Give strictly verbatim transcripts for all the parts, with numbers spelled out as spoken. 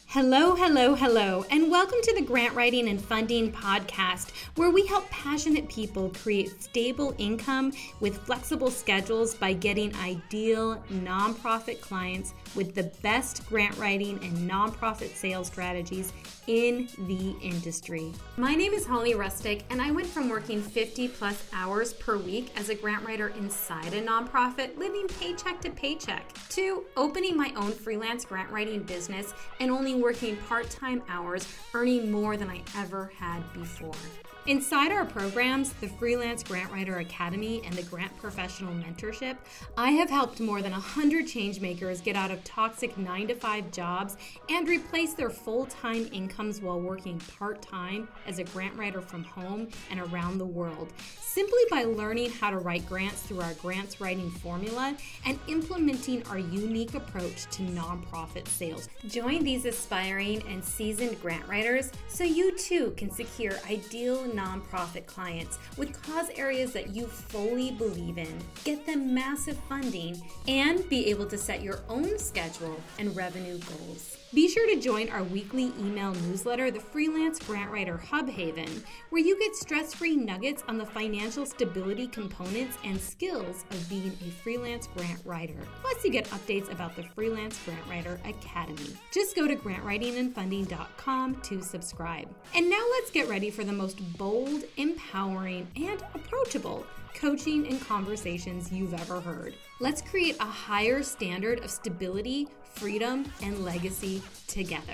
Hello, hello, hello, and welcome to the Grant Writing and Funding Podcast, where we help passionate people create stable income with flexible schedules by getting ideal nonprofit clients with the best grant writing and nonprofit sales strategies in the industry. My name is Holly Rustick, and I went from working fifty plus hours per week as a grant writer inside a nonprofit, living paycheck to paycheck, to opening my own freelance grant writing business and only working part-time hours, earning more than I ever had before. Inside our programs, the Freelance Grant Writer Academy and the Grant Professional Mentorship, I have helped more than one hundred changemakers get out of toxic nine to five jobs and replace their full-time incomes while working part-time as a grant writer from home and around the world, simply by learning how to write grants through our grants writing formula and implementing our unique approach to nonprofit sales. Join these aspiring and seasoned grant writers so you too can secure ideal nonprofit clients with cause areas that you fully believe in, get them massive funding, and be able to set your own schedule and revenue goals. Be sure to join our weekly email newsletter, the Freelance Grant Writer Hub Haven, where you get stress-free nuggets on the financial stability components and skills of being a freelance grant writer. Plus, you get updates about the Freelance Grant Writer Academy. Just go to grant writing and funding dot com to subscribe. And now let's get ready for the most bold, empowering, and approachable coaching and conversations you've ever heard. Let's create a higher standard of stability, freedom, and legacy together.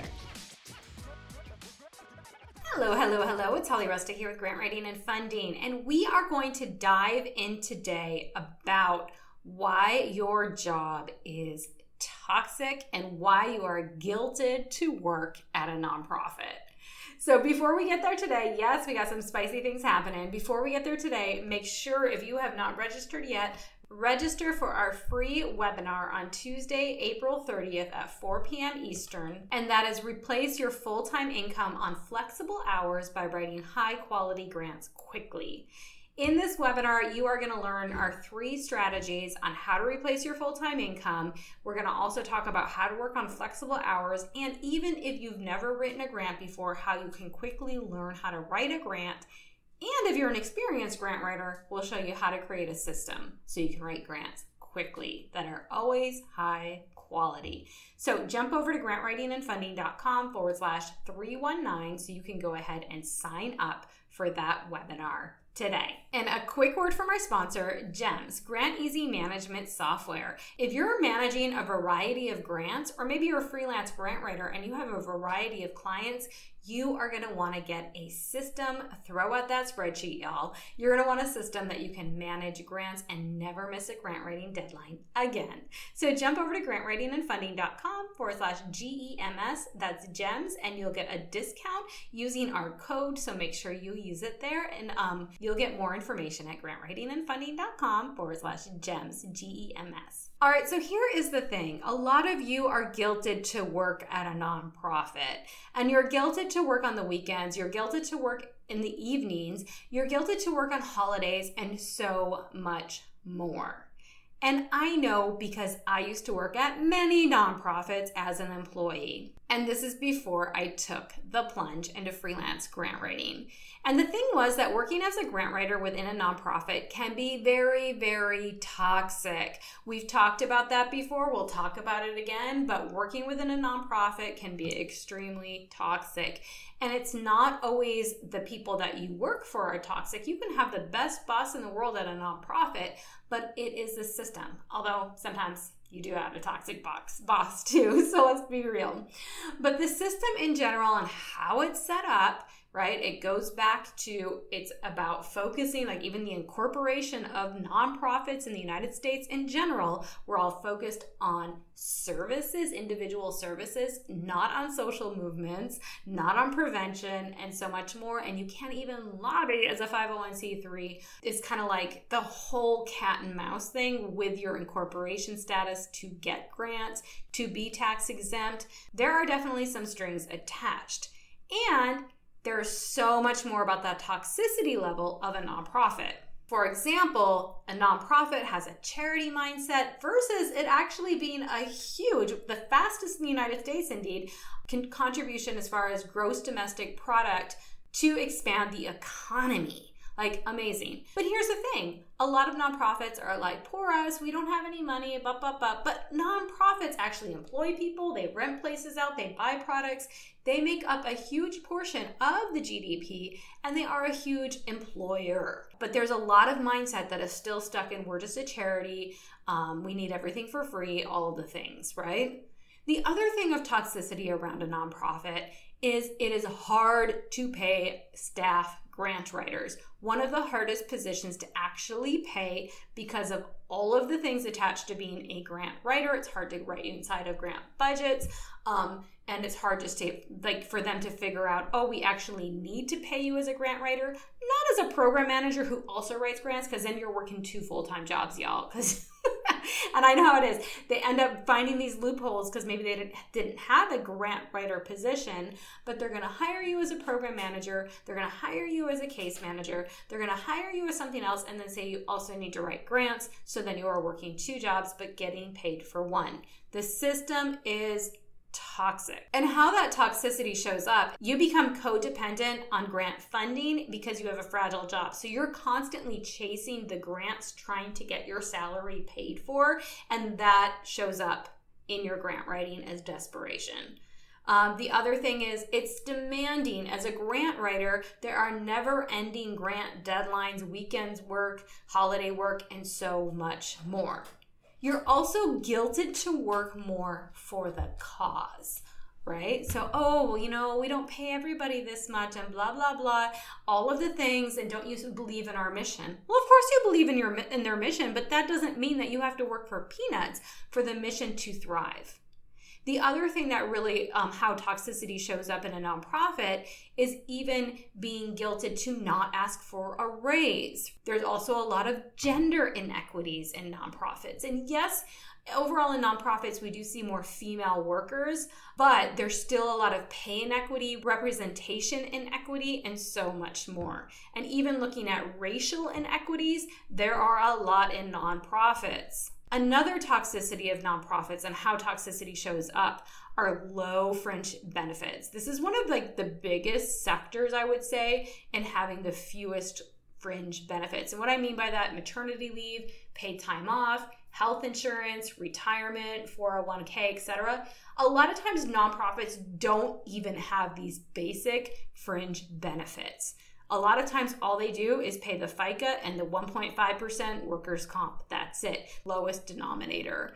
Hello, hello, hello. It's Holly Rustick here with Grant Writing and Funding, and we are going to dive in today about why your job is toxic and why you are guilted to work at a nonprofit. So before we get there today, yes, we got some spicy things happening. Before we get there today, make sure if you have not registered yet, register for our free webinar on Tuesday, April thirtieth at four p.m. Eastern, and that is replace your full-time income on flexible hours by writing high-quality grants quickly. In this webinar, you are going to learn our three strategies on how to replace your full-time income. We're going to also talk about how to work on flexible hours, and even if you've never written a grant before, how you can quickly learn how to write a grant. And if you're an experienced grant writer, we'll show you how to create a system so you can write grants quickly that are always high quality. So jump over to grant writing and funding dot com forward slash three one nine so you can go ahead and sign up for that webinar today. And a quick word from our sponsor, GEMS, Grant Easy Management Software. If you're managing a variety of grants, or maybe you're a freelance grant writer and you have a variety of clients, you are going to want to get a system. Throw out that spreadsheet, y'all. You're going to want a system that you can manage grants and never miss a grant writing deadline again. So jump over to grant writing and funding dot com forward slash G E M S. That's GEMS, and you'll get a discount using our code. So make sure you use it there, and um, you'll get more information at grant writing and funding dot com forward slash GEMS, G E M S. All right, so here is the thing. A lot of you are guilted to work at a nonprofit, and you're guilted to work on the weekends, you're guilted to work in the evenings, you're guilted to work on holidays, and so much more. And I know because I used to work at many nonprofits as an employee. And this is before I took the plunge into freelance grant writing. And the thing was that working as a grant writer within a nonprofit can be very, very toxic. We've talked about that before. We'll talk about it again. But working within a nonprofit can be extremely toxic. And it's not always the people that you work for are toxic. You can have the best boss in the world at a nonprofit, but it is the system. Although sometimes you do have a toxic box, boss too, so let's be real. But the system in general and how it's set up, right, it goes back to, it's about focusing, like even the incorporation of nonprofits in the United States in general, we're all focused on services, individual services, not on social movements, not on prevention, and so much more. And you can't even lobby as a five oh one c three. It's kind of like the whole cat and mouse thing with your incorporation status to get grants, to be tax exempt. There are definitely some strings attached. And there's so much more about that toxicity level of a nonprofit. For example, a nonprofit has a charity mindset versus it actually being a huge, the fastest in the United States indeed, con- contribution as far as gross domestic product to expand the economy. Like, amazing. But here's the thing. A lot of nonprofits are like, poor us, we don't have any money, blah, blah, blah. But nonprofits actually employ people. They rent places out. They buy products. They make up a huge portion of the G D P, and they are a huge employer. But there's a lot of mindset that is still stuck in, we're just a charity. Um, we need everything for free, all of the things, right? The other thing of toxicity around a nonprofit is it is hard to pay staff grant writers. One of the hardest positions to actually pay because of all of the things attached to being a grant writer. It's hard to write inside of grant budgets. Um, and it's hard just to, like, for them to figure out, oh, we actually need to pay you as a grant writer, not as a program manager who also writes grants, because then you're working two full-time jobs, y'all. Because and I know how it is. They end up finding these loopholes because maybe they didn't, didn't have a grant writer position, but they're going to hire you as a program manager. They're going to hire you as a case manager. They're going to hire you as something else and then say you also need to write grants. So then you are working two jobs but getting paid for one. The system is toxic. And how that toxicity shows up, you become codependent on grant funding because you have a fragile job. So you're constantly chasing the grants, trying to get your salary paid for, and that shows up in your grant writing as desperation. Um, the other thing is it's demanding. As a grant writer, there are never-ending grant deadlines, weekends work, holiday work, and so much more. You're also guilted to work more for the cause, right? So, oh, well, you know, we don't pay everybody this much and blah, blah, blah, all of the things, and don't you believe in our mission? Well, of course you believe in your in their mission, but that doesn't mean that you have to work for peanuts for the mission to thrive. The other thing that really, um, how toxicity shows up in a nonprofit is even being guilted to not ask for a raise. There's also a lot of gender inequities in nonprofits. And yes, overall in nonprofits, we do see more female workers, but there's still a lot of pay inequity, representation inequity, and so much more. And even looking at racial inequities, there are a lot in nonprofits. Another toxicity of nonprofits and how toxicity shows up are low fringe benefits. This is one of like the biggest sectors, I would say, in having the fewest fringe benefits. And what I mean by that, maternity leave, paid time off, health insurance, retirement, four oh one k, et cetera. A lot of times nonprofits don't even have these basic fringe benefits. A lot of times all they do is pay the FICA and the one point five percent workers' comp. That's it, lowest denominator.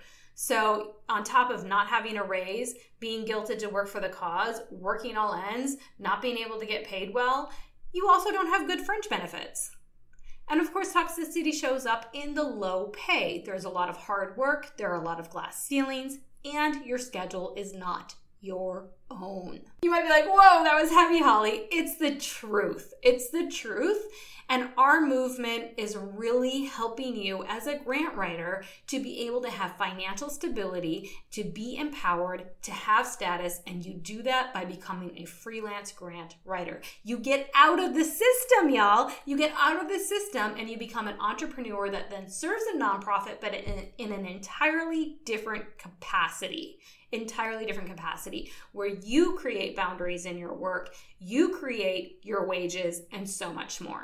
So on top of not having a raise, being guilted to work for the cause, working all ends, not being able to get paid well, you also don't have good fringe benefits. And of course, toxicity shows up in the low pay. There's a lot of hard work, there are a lot of glass ceilings, and your schedule is not your own. You might be like, whoa, that was heavy, Holly. It's the truth. It's the truth. And our movement is really helping you as a grant writer to be able to have financial stability, to be empowered, to have status, and you do that by becoming a freelance grant writer. You get out of the system, y'all. You get out of the system and you become an entrepreneur that then serves a nonprofit, but in, in an entirely different capacity. entirely different capacity where you create boundaries in your work, you create your wages, and so much more.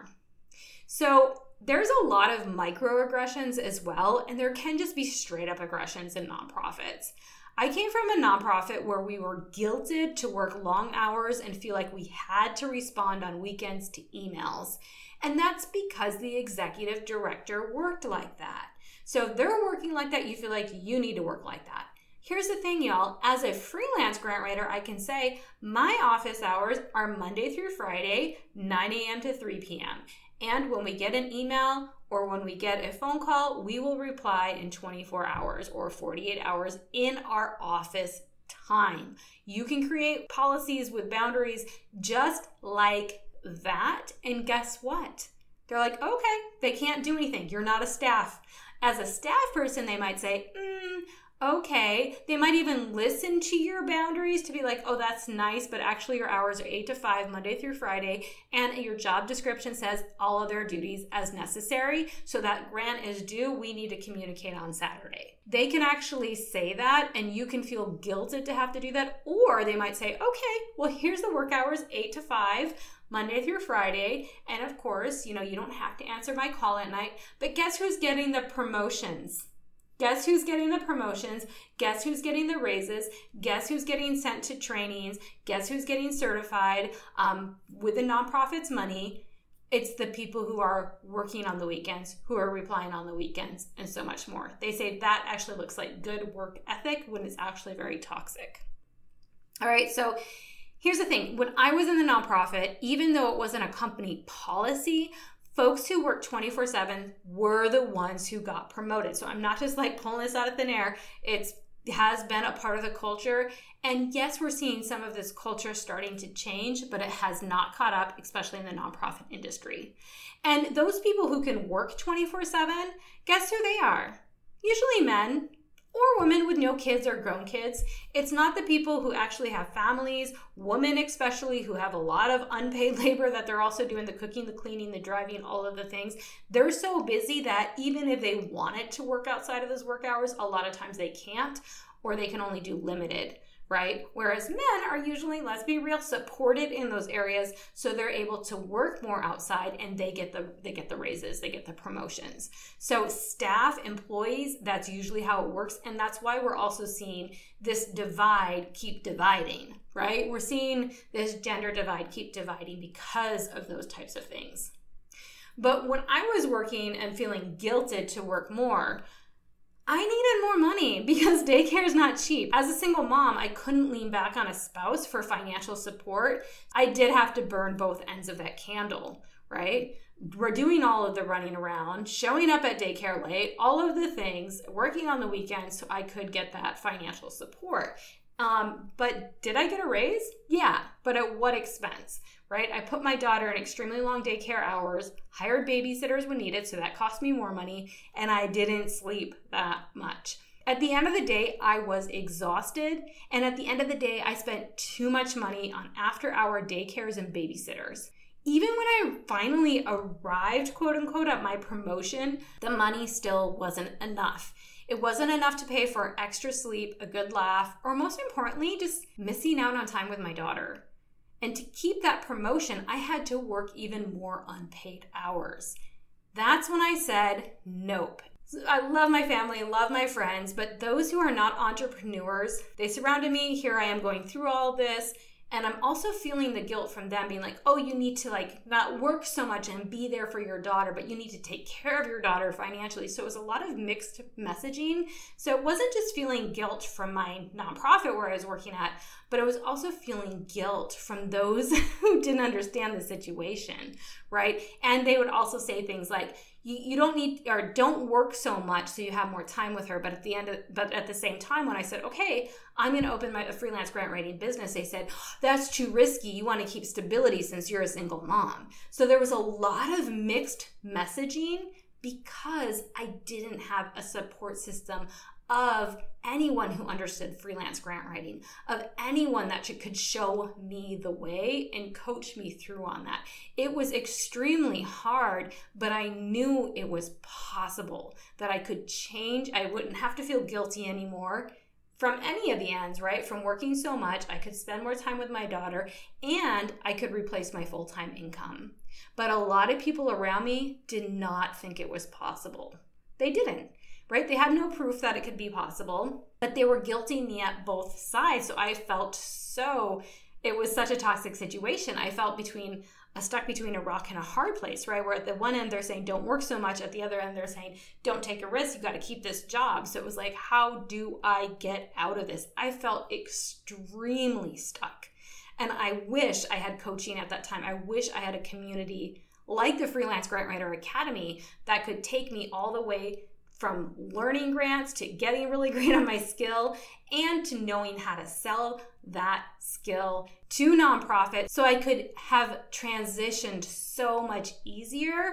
So there's a lot of microaggressions as well, and there can just be straight up aggressions in nonprofits. I came from a nonprofit where we were guilted to work long hours and feel like we had to respond on weekends to emails. And that's because the executive director worked like that. So if they're working like that, you feel like you need to work like that. Here's the thing, y'all. As a freelance grant writer, I can say my office hours are Monday through Friday, nine a.m. to three p.m. And when we get an email or when we get a phone call, we will reply in twenty-four hours or forty-eight hours in our office time. You can create policies with boundaries just like that. And guess what? They're like, okay, they can't do anything. You're not a staff. As a staff person, they might say, mm, Okay. They might even listen to your boundaries to be like, oh, that's nice, but actually your hours are eight to five, Monday through Friday, and your job description says all of their duties as necessary. So that grant is due. We need to communicate on Saturday. They can actually say that, and you can feel guilted to have to do that. Or they might say, okay, well, here's the work hours, eight to five, Monday through Friday. And of course, you know, you don't have to answer my call at night, but guess who's getting the promotions? Guess who's getting the promotions? Guess who's getting the raises? Guess who's getting sent to trainings? Guess who's getting certified um, with the nonprofit's money? It's the people who are working on the weekends, who are replying on the weekends, and so much more. They say that actually looks like good work ethic when it's actually very toxic. All right, so here's the thing. When I was in the nonprofit, even though it wasn't a company policy, folks who work twenty-four seven were the ones who got promoted. So I'm not just like pulling this out of thin air. It's It has been a part of the culture. And yes, we're seeing some of this culture starting to change, but it has not caught up, especially in the nonprofit industry. And those people who can work twenty-four seven, guess who they are? Usually men or women with no kids or grown kids. It's not the people who actually have families, women especially, who have a lot of unpaid labor that they're also doing the cooking, the cleaning, the driving, all of the things. They're so busy that even if they wanted to work outside of those work hours, a lot of times they can't, or they can only do limited, right? Whereas men are usually, let's be real, supported in those areas, so they're able to work more outside, and they get the they get the raises, they get the promotions. So staff, employees, that's usually how it works, and that's why we're also seeing this divide keep dividing, right? We're seeing this gender divide keep dividing because of those types of things. But when I was working and feeling guilted to work more, I needed more money because daycare is not cheap. As a single mom, I couldn't lean back on a spouse for financial support. I did have to burn both ends of that candle, right? We're doing all of the running around, showing up at daycare late, all of the things, working on the weekends so I could get that financial support. Um, but did I get a raise? Yeah, but at what expense, right? I put my daughter in extremely long daycare hours, hired babysitters when needed, so that cost me more money, and I didn't sleep that much. At the end of the day, I was exhausted, and at the end of the day, I spent too much money on after-hour daycares and babysitters. Even when I finally arrived, quote unquote, at my promotion, the money still wasn't enough. It wasn't enough to pay for extra sleep, a good laugh, or most importantly, just missing out on time with my daughter. And to keep that promotion, I had to work even more unpaid hours. That's when I said, nope. I love my family, love my friends, but those who are not entrepreneurs, they surrounded me. Here I am going through all this. And I'm also feeling the guilt from them being like, oh, you need to like not work so much and be there for your daughter, but you need to take care of your daughter financially. So it was a lot of mixed messaging. So it wasn't just feeling guilt from my nonprofit where I was working at, but I was also feeling guilt from those who didn't understand the situation, right? And they would also say things like, You, you don't need or don't work so much so you have more time with her. But at the end of, but at the same time, when I said, okay, I'm going to open my a freelance grant writing business, they said, that's too risky. You want to keep stability since you're a single mom. So there was a lot of mixed messaging because I didn't have a support system of anyone who understood freelance grant writing, of anyone that could show me the way and coach me through on that. It was extremely hard, but I knew it was possible, that I could change. I wouldn't have to feel guilty anymore from any of the ends, right? From working so much, I could spend more time with my daughter, and I could replace my full-time income. But a lot of people around me did not think it was possible. They didn't. Right? They had no proof that it could be possible, but they were guilting me at both sides. So I felt so, it was such a toxic situation. I felt between, uh, stuck between a rock and a hard place, right? Where at the one end, they're saying, don't work so much. At the other end, they're saying, don't take a risk. You got to keep this job. So it was like, how do I get out of this? I felt extremely stuck. And I wish I had coaching at that time. I wish I had a community like the Freelance Grant Writer Academy that could take me all the way from learning grants to getting really great on my skill and to knowing how to sell that skill to nonprofits so I could have transitioned so much easier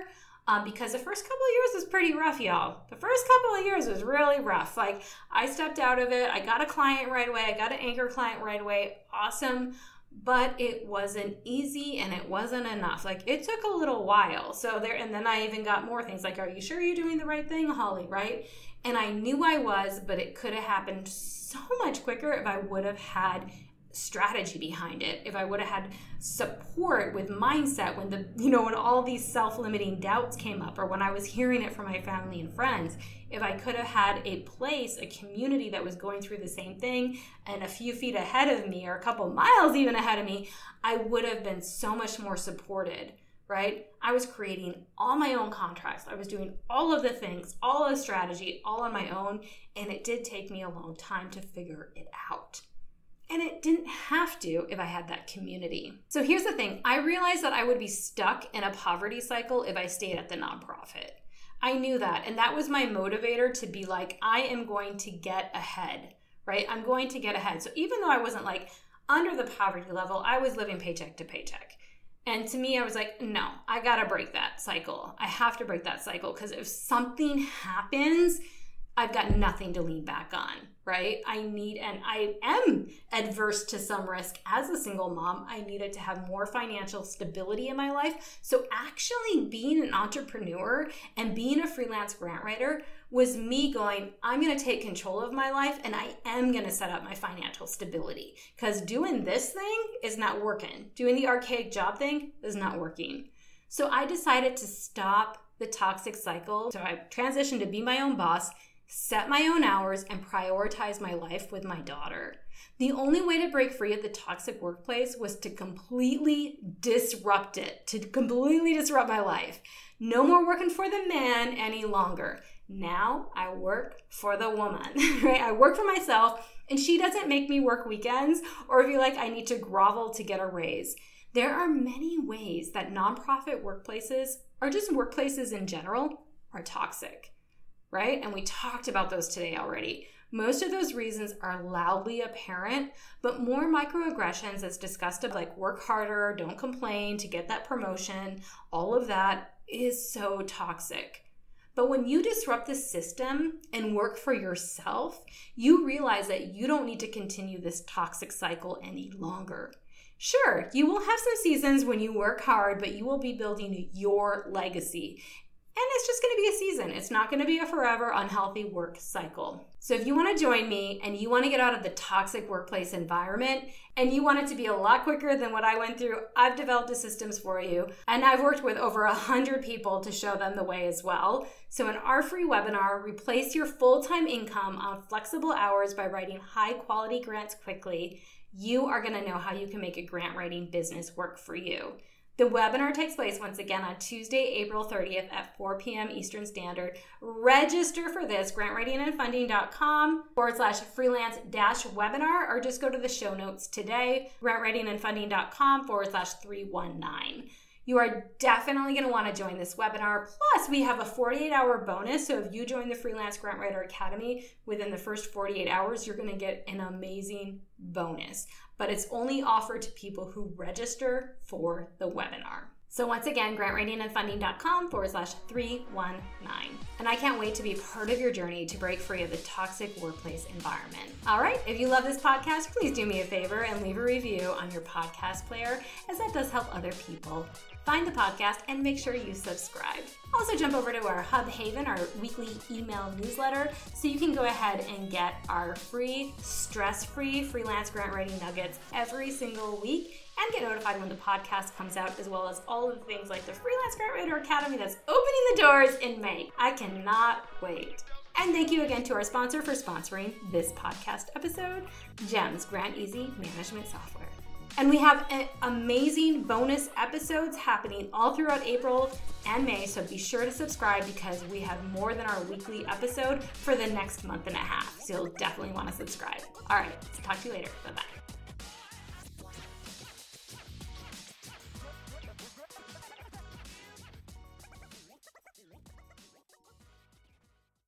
Um, because the first couple of years was pretty rough, y'all. The first couple of years was really rough. Like, I stepped out of it. I got a client right away. I got an anchor client right away. Awesome. But it wasn't easy and it wasn't enough. Like, it took a little while. So there, and then I even got more things like, are you sure you're doing the right thing, Holly, right? And I knew I was, but it could have happened so much quicker if I would have had strategy behind it, if I would have had support with mindset when the, you know, when all these self-limiting doubts came up, or when I was hearing it from my family and friends, if I could have had a place, a community that was going through the same thing and a few feet ahead of me, or a couple miles even ahead of me, I would have been so much more supported, right? I was creating all my own contracts. I was doing all of the things, all of the strategy, all on my own. And it did take me a long time to figure it out. And it didn't have to if I had that community. So here's the thing. I realized that I would be stuck in a poverty cycle if I stayed at the nonprofit. I knew that. And that was my motivator to be like, I am going to get ahead, right? I'm going to get ahead. So even though I wasn't like under the poverty level, I was living paycheck to paycheck. And to me, I was like, no, I got to break that cycle. I have to break that cycle, because if something happens, I've got nothing to lean back on, right? I need, and I am adverse to some risk as a single mom. I needed to have more financial stability in my life. So actually being an entrepreneur and being a freelance grant writer was me going, I'm going to take control of my life, and I am going to set up my financial stability, because doing this thing is not working. Doing the archaic job thing is not working. So I decided to stop the toxic cycle. So I transitioned to be my own boss, set my own hours, and prioritize my life with my daughter. The only way to break free of the toxic workplace was to completely disrupt it, to completely disrupt my life. No more working for the man any longer. Now I work for the woman, right? I work for myself, and she doesn't make me work weekends or feel like I need to grovel to get a raise. There are many ways that nonprofit workplaces, or just workplaces in general, are toxic. Right? And we talked about those today already. Most of those reasons are loudly apparent, but more microaggressions, as discussed, of like work harder, don't complain to get that promotion, all of that is so toxic. But when you disrupt the system and work for yourself, you realize that you don't need to continue this toxic cycle any longer. Sure, you will have some seasons when you work hard, but you will be building your legacy. And it's just going to be a season. It's not going to be a forever unhealthy work cycle. So if you want to join me and you want to get out of the toxic workplace environment and you want it to be a lot quicker than what I went through, I've developed the systems for you. And I've worked with over one hundred people to show them the way as well. So in our free webinar, Replace Your Full-Time Income on Flexible Hours by Writing High-Quality Grants Quickly, you are going to know how you can make a grant writing business work for you. The webinar takes place once again on Tuesday, April thirtieth at four p.m. Eastern Standard. Register for this, grantwritingandfunding.com forward slash freelance dash webinar, or just go to the show notes today, grantwritingandfunding.com forward slash 319. You are definitely going to want to join this webinar. Plus, we have a forty-eight hour bonus. So if you join the Freelance Grant Writer Academy within the first forty-eight hours, you're going to get an amazing bonus. But it's only offered to people who register for the webinar. So once again, grantwritingandfunding.com forward slash 319. And I can't wait to be part of your journey to break free of the toxic workplace environment. All right, if you love this podcast, please do me a favor and leave a review on your podcast player, as that does help other people find the podcast, and make sure you subscribe. Also jump over to our Hub Haven, our weekly email newsletter, so you can go ahead and get our free, stress-free freelance grant writing nuggets every single week and get notified when the podcast comes out, as well as all of the things like the Freelance Grant Writer Academy that's opening the doors in May. I cannot wait. And thank you again to our sponsor for sponsoring this podcast episode, GEMS, Grant Easy Management Software. And we have amazing bonus episodes happening all throughout April and May, so be sure to subscribe, because we have more than our weekly episode for the next month and a half. So you'll definitely want to subscribe. All right, talk to you later. Bye-bye.